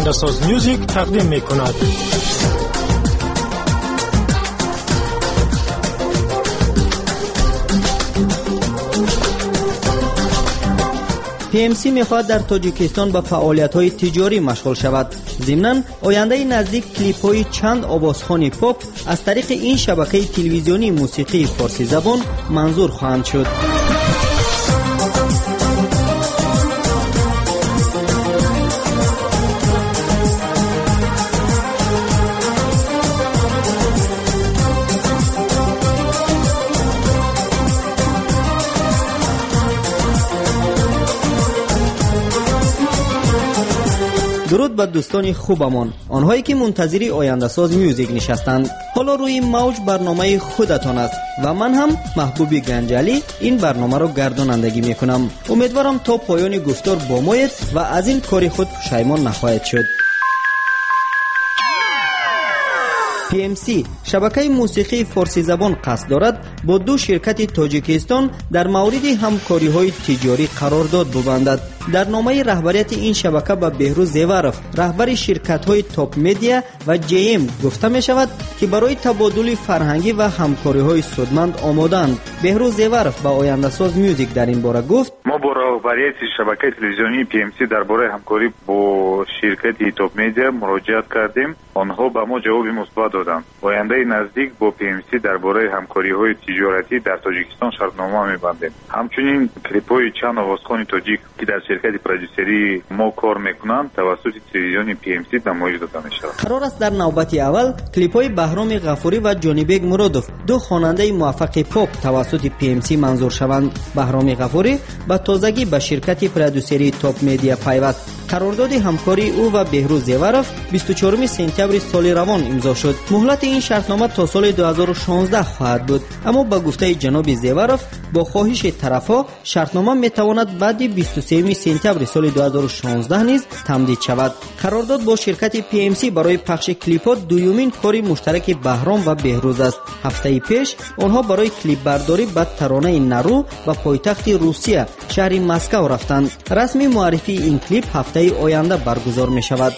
آینده‌ساز میوزیک تقدیم می‌کند. PMC می‌خواهد در تاجیکستان با فعالیت‌های تجاری مشغول شود. ضمناً آینده نزدیک کلیپ‌های چند آوازخوان پاپ از طریق این شبکه تلویزیونی موسیقی فارسی زبان منظور خواهند شد. درود به دوستان خوبمان، آنهایی که منتظری آینده ساز میوزیک نشستند. حالا روی موج برنامه خودتان است و من هم محبوب گنجالی این برنامه را گردانندگی میکنم. امیدوارم تا پایان گفتار با مایید و از این کار خود پشیمان نخواهید شد. PMC شبکه موسیقی فارسی زبان قصد دارد با دو شرکت تاجیکستان در مورد همکاری‌های تجاری قرارداد ببندد. در نامه رهبریت این شبکه به بهروز زیورف، رهبر شرکت‌های تاپ مدیا و جیم گفته می‌شود که برای تبادل فرهنگی و همکاری‌های سودمند آماده‌اند. بهروز زیورف با آینده ساز میوزیک در این باره گفت: ما با رهبریت شبکه تلویزیونی PMC درباره همکاری با شرکت تاپ مدیا مراجعه کردیم. آنها به ما جواب مثبت دادند. آینده نزدیک با PMC درباره همکاری‌های تجارتی در تاجیکستان شرطنامه می‌بندیم. همچنین کلیپ‌های چند آوازخوان تاجیک که در شرکت پرودوسری ما کار میکنند توسط تلویزیون PMC نمایش داده میشود. قرار است در نوبت اول کلیپ‌های بهرام غفوری و جانیبگ مرادوف، دو خواننده موفق پاپ توسط PMC منظور شوند. بهرام غفوری به تازگی به شرکت پرودوسری تاپ مدیا پیوست. قرارداد همکاری او و بهروز زیورف 24 سپتامبر سال روان امضا شد. مهلت این شرطنامه تا سال 2016 خواهد بود، اما با گفته جناب زیورف با خواهش طرفا شرطنامه میتواند بعد 23 سپتامبر سال 2016 نیز تمدید شود. قرارداد با شرکت PMC برای پخش کلیپات دومین کاری مشترک بهرام و بهروز است. هفته پیش آنها برای کلیپ برداری به ترانه نرو و پایتخت روسیه شهر مسکو رفتند. رسمی معرفی این کلیپ هفته آینده برگزار می شود.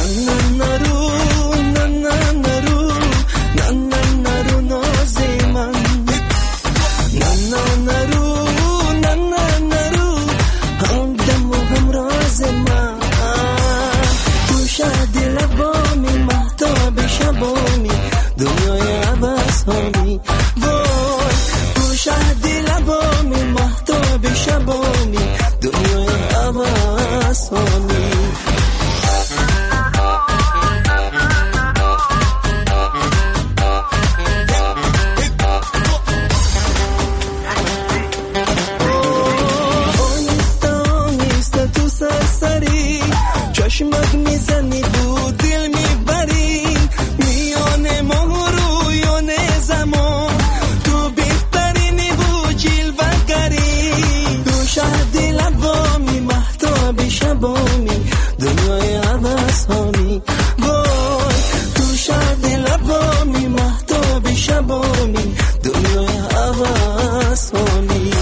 چشمک میزنی دو دل میبری میان ما رویان زمان تو بهترینی و جلوه‌گری تو شهد لبامی مهتاب شبامی دنیای عوضانی وای تو شهد لبامی مهتاب شبامی دنیای عوضانی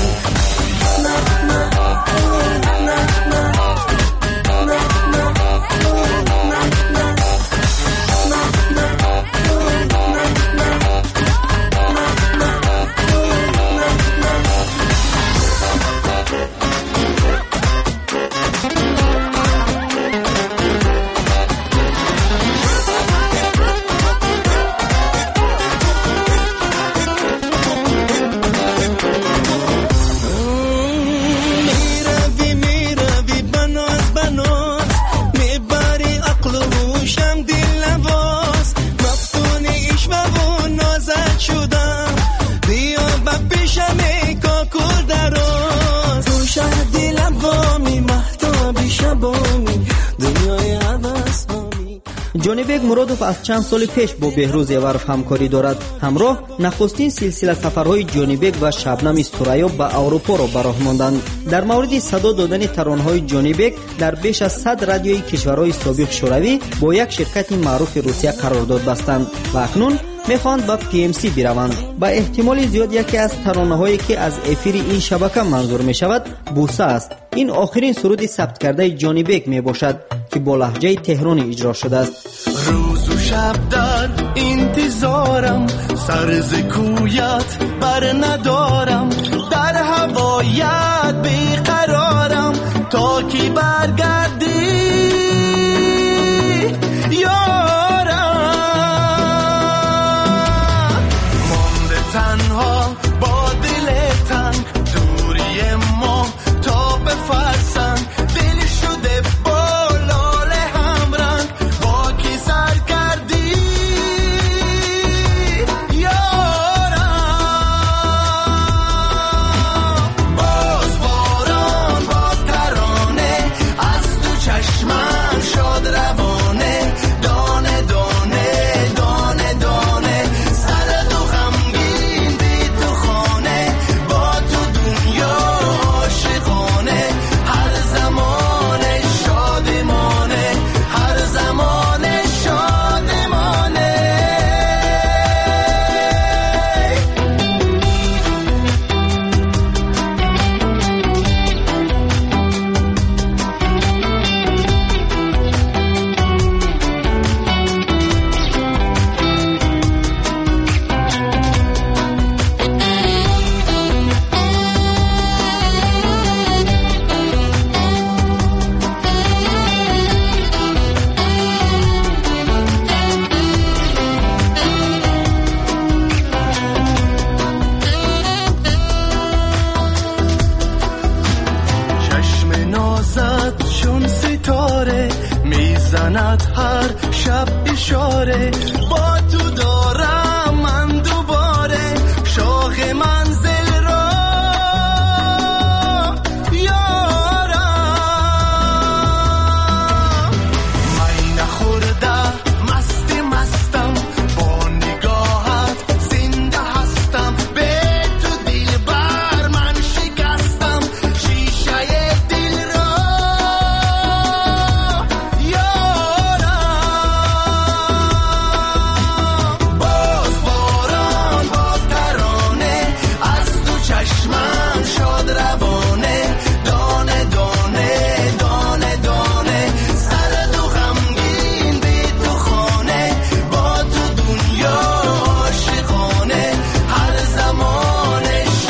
جانیبگ مرادوف از چند سال پیش با بهروز زیورف همکاری دارد. همراه نخستین سلسله سفرهای جانیبگ و شبنم ثریا به اروپا را به راه ماندند. در مورد صدا دادن ترانه‌های جانیبگ در بیش از 100 رادیوی کشورهای سابق شوروی با یک شرکت معروف روسیه قرارداد بستند و اکنون میخواهند به PMC بروند. با احتمال زیاد یکی از ترانه‌هایی که از افیر این شبکه منظور می شود بوسه است. این آخرین سرود ثبت کرده جانی بیگ می باشد که با لهجه تهرانی اجرا شده است. روز و شب در انتظارم، سر ز کویت بر ندارم، در هوایت بیقرارم تا کی برگردی یارم. مانده تنها با دل تنگ، دوری ما تا بفرسن، دل شده با لاله همرنگ، با کی سر کردی یارم. باز باران باز ترانه از تو چشمم شاد روانه، دانه دانه دانه دانه سر تو غمگین بی تو خانه، با تو دنیا عاشقانه، هر زمان شادمانه، هر زمان شادمانه. چشم نازت چون ستاره میزند هر شب اشاره، با تو دارم من دوباره شوق منزل را یارم. من نخورده مستم، با نگاهت زنده هستم، به تو دل بر من شکستم، شیشه دل را یارم. باز باران باز ترانه از تو چشمم شاد روانه، دانه دانه دانه دانه سر تو غمگین بی تو خانه، با تو دنیا عاشقانه، هر زمان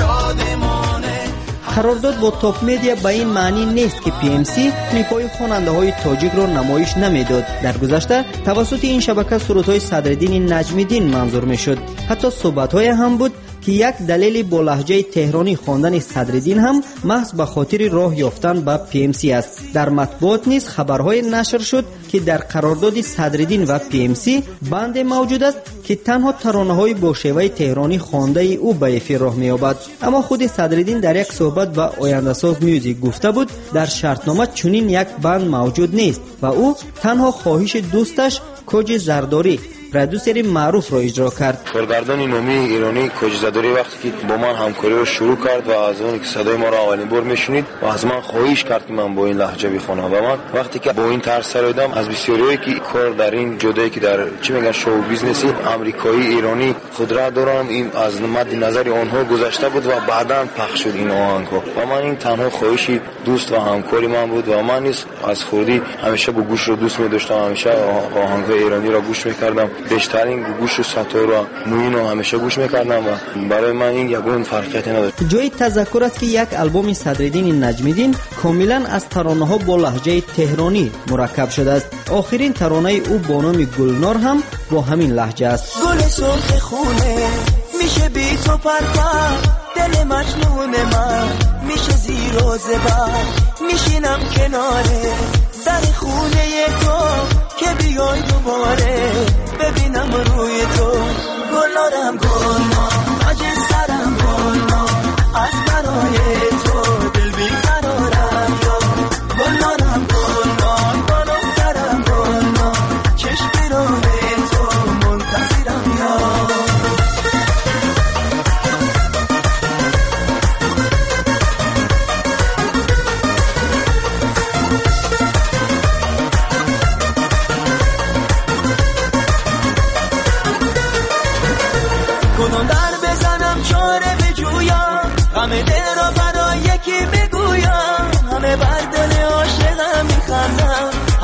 شادمانه. قرارداد با تاپ مدیا به این معنی نیست که PMC کلیپ‌های خواننده‌های تاجیک را نمایش نمیداد. در گذشته توسط این شبکه سرودهای صدرالدین نجمی‌دین منظور میشد. حتی صحبت‌های هم بود که یک دلیل با لهجه تهرانی خواندن صدرالدین هم محض به خاطر راه یافتن به PMC است. در مطبوعات نیز خبرهای نشر شد که در قرارداد صدرالدین و PMC بند موجود است که تنها ترانه‌های با شیوه تهرانی خوانده او به افیر راه می‌یابد. اما خود صدرالدین در یک صحبت با آینده‌ساز میوزیک گفته بود در شرطنامه چنین یک بند موجود نیست و او تنها خواهش دوستش کوچ زرداری پرودوسر معروف را اجرا کرد. کارگردان نامی ایرانی کوچ زرداری وقتی که با من همکاری رو شروع کرد و از اون که صدای ما را اولین بار میشنید و از من خواهش کرد که من با این لهجه بخوانم و من وقتی که با این طرز سر دادم از بسیاریایی که کار در این جدایی که در چی میگن شو بیزنسی آمریکایی ایرانی خودرو دارم، این از مد نظر آنها گذشته بود و بعداً پخش شد این آهنگ و من این تنها خواهشی دوست و همکاری من بود و من نیز از خودی همیشه با گوش رو دوست می‌داشتم، همیشه آهنگ‌های ایرانی را گوش می‌کردم، بیشترین گوش و ساتور و موین رو همیشه گوش می‌کردم و برای من این یگون فرقیتی نداشت. جای تذکر است که یک آلبوم صدرالدین نجمی‌دین کاملا از ترانه‌ها با لهجه تهرانی مرکب شده است. آخرین ترانه او با نام گلنار هم با همین لهجه است. گل سرخ خونه میشه بی تو پرپر، دل مجنون من میشه زیر و زبر، میشینم کناره در خونه تو که بیای دوباره ببینم روی تو. گلنارم گلنار آج سرم گلنار از برای تو دل بیقرارم یا گلنارم گلنار بالو سرم گلنار چشم روی تو منتظرم یا.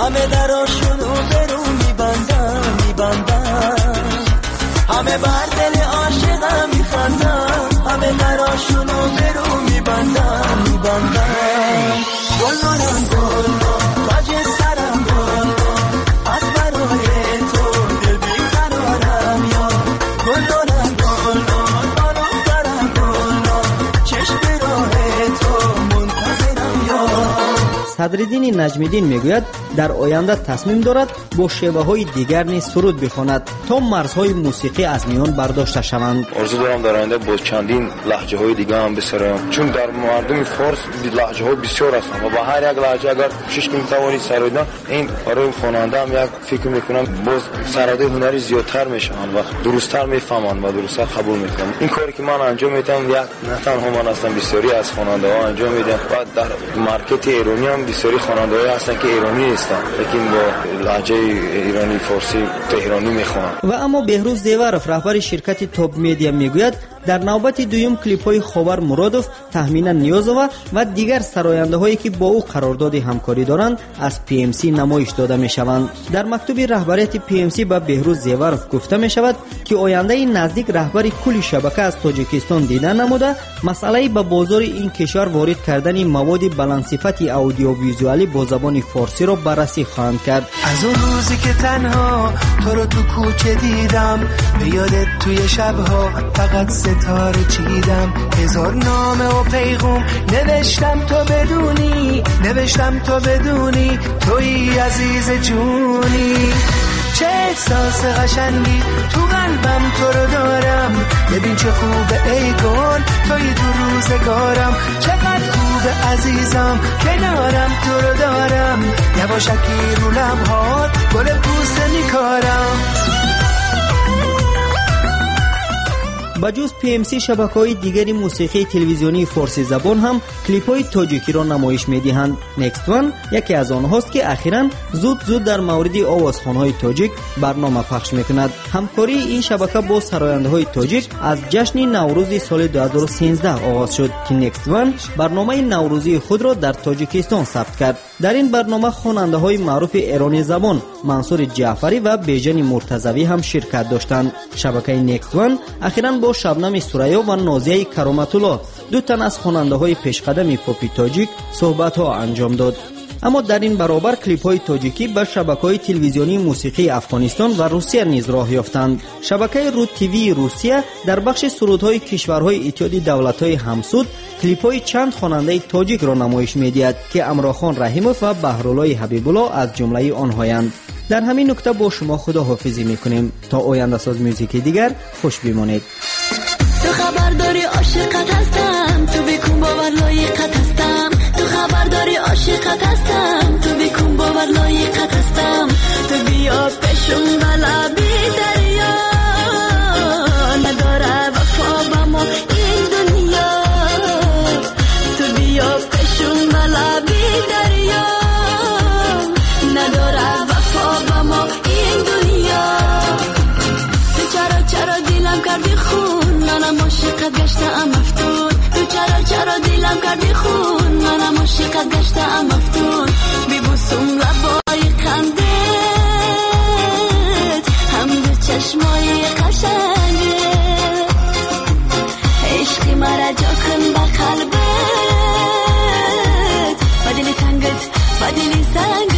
همه دراشونو برو میبندم همه بر دل عاشقم میخندم همه دراشونو برو میبندم گلنارم تاج سرم از برای تو دل بیقرارم یا گلنارم بارم دارم چشم راه تو منتظرم یا. صدرالدین نجمیدین میگوید در آینده تصمیم دارد با شیوه های دیگر نیز سرود بخواند تا مرزهای موسیقی از میان برداشته شوند. آرزو دارم در آینده با چندین لهجه های دیگه هم بسرایم، چون در مردم فارس لهجه های بسیار هستند و با هر یک لهجه اگر کوشش کنیم توانید سراییدن، این برای خواننده هم یک فکر میکنم باز سراده هنری زیادتر میشوند و درستتر میفهمند و درستتر قبول میکنند. این کاری که من انجام میدم یک نه تنها من هستم، بسیاری از خواننده ها انجام میدن و در مارکت ایرانی هم بسیاری خواننده ها هستند که ایرانی نیستند لیکن با لهجه ایرانی فارسی تهرانی میخوانند. و اما بهروز دیوارف رهبر شرکت توپ میدیا میگوید در نوبت دوم کلیپ های خاور مرادوف، تهمینا نیازова و دیگر سراینده هایی که با او قرارداد همکاری دارند از PMC نمایش داده می شوند. در مکتوب رهبریت PMC به بهروز دیوارف گفته می شود که آینده نزدیک رهبر کل شبکه از تاجیکستان دیده نموده مسئله به بازار این کشور وارد کردن مواد بلندصفت اودیو ویزوالی با زبان فارسی را بررسی خواهند کرد. از اون روزی که تنها تو رو تو کوچه دیدم، به یادت توی شبها فقط ستاره چیدم، هزار نامه و پیغام نوشتم تو بدونی توی عزیز جونی. چه احساس قشنگی تو قلبم تو رو دارم، ببین چه خوبه ای گل توی تو روزگارم، چقدر خوبه عزیزم کنارم تو رو دارم، یواشکی رو لبهات گل پوست میکارم. بجز PMC شبکه‌های دیگری موسیقی تلویزیونی فارسی زبان هم کلیپ‌های تاجیکی را نمایش می‌دهند. نکست وان یکی از آنهاست که اخیراً زود در مورد آوازخوان‌های تاجیک برنامه پخش می‌کند. همکاری این شبکه با سراینده‌های تاجیک از جشن نوروز سال 2013 آغاز شد که نکست وان برنامه نوروزی خود را در تاجیکستان ثبت کرد. در این برنامه خواننده‌های معروف ایرانی زبان منصور جعفری و بیژن مرتضوی هم شرکت داشتند. شبکه نکست وان اخیراً با شبنم سوریا و نازیه کرامت‌الله، دو تن از خواننده‌های پیشقدم پاپ تاجیک، صحبت‌ها انجام داد. اما در این برابر کلیپ‌های تاجیکی به شبکه‌های تلویزیونی موسیقی افغانستان و روسیه نیز راه یافتند. شبکه رود تیوی روسیه در بخش سرودهای کشورهای اتحاد دولت‌های همسود کلیپ‌های چند خواننده تاجیک را نمایش می‌دهد که امراخان رحیموف و بهرالله حبیب‌الله از جمله آنهایند. در همین نکته با شما خداحافظی می‌کنیم تا آینده ساز موسیقی دیگر خوش بمانید. تو خبر داری عاشقت هستم، تو بکن باور لایقت هستم، تو خبر داری عاشقت هستم، تو بکن باور لایقت هستم، تو بیا پیشم بلبی دریا نداره وفا با ما این دنیا، تو بیا پیشم بلبی دریا نداره وفا با ما این دنیا. تو چرا دیلم کردی خون، منم عاشقت گشتم مفتون، تو چرا دیلم کردی خون، منم عاشقت گشتم مفتون، میبوسم لبای خندت هم دو چشمای قشنگت، عشقی مرا جا کن به قلبت و دل تنگت و دل سنگت.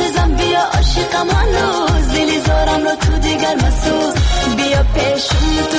عاشقم هنوز دلی زارم رو تو دیگر مسوز، بیا پیشم